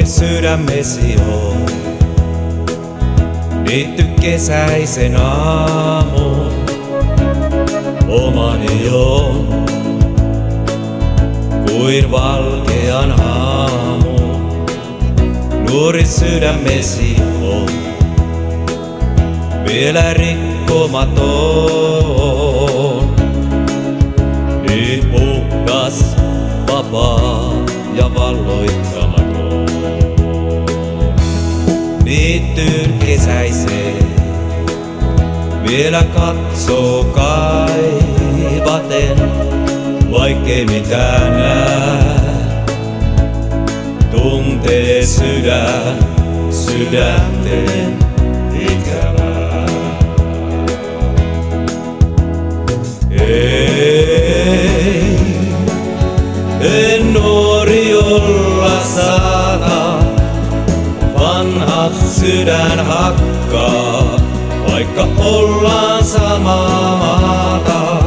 Nuori sydämesi on niitty kesäisen aamun. Omani on kuin valkean aamu. Nuori sydämesi on vielä rikkomaton. Niin puhdas, vapaa ja valloittamaton. Niittyyn kesäiseen vielä katsoo kaivaten, vaikkei mitään näe. Tuntee sydänten ikävää. Ei, en nuori olla saata, vanha sydän hakkaa, vaikka ollaan samaa maata.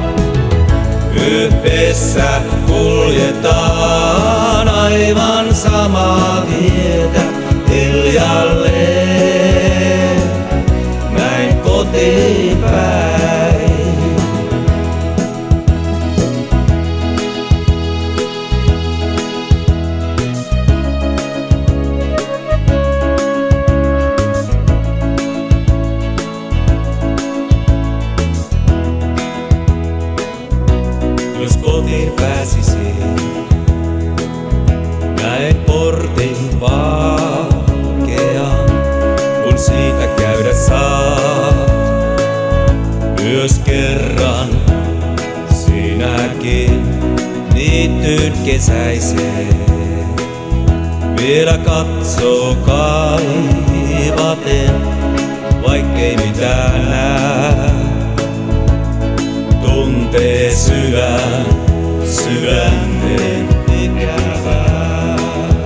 Yhdessä kuljetaan aivan samaa tietä hiljalleen, näin kotiin päin. Jos kotiin pääsisin, näin portin valkean, kun siitä käydä saat. Myös kerran sinäkin niittyyn kesäiseen vielä katsoo kaivaten, vaikkei mitään näe. Tuntee sydänten ikävää.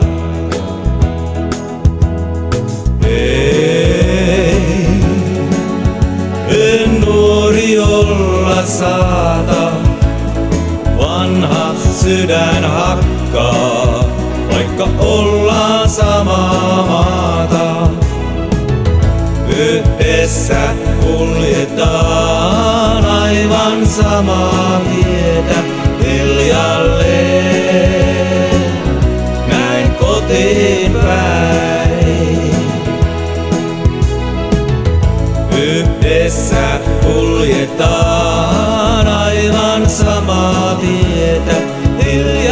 Ei, en nuori olla saata, vanha sydän hakkaa, vaikka ollaan samaa maata. Yhdessä kuljetaan aivan samaa tietä hiljalleen, näin kotiin päin. Yhdessä kuljetaan aivan samaa tietä hiljalleen.